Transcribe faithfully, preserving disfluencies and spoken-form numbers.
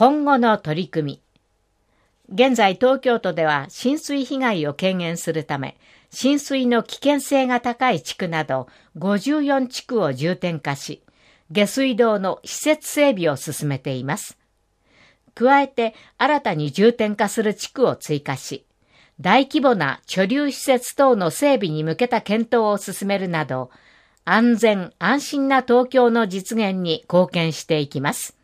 今後の取り組み。現在東京都では浸水被害を軽減するため、浸水の危険性が高い地区などごじゅうよん地区を重点化し、下水道の施設整備を進めています。加えて新たに重点化する地区を追加し、大規模な貯留施設等の整備に向けた検討を進めるなど、安全・安心な東京の実現に貢献していきます。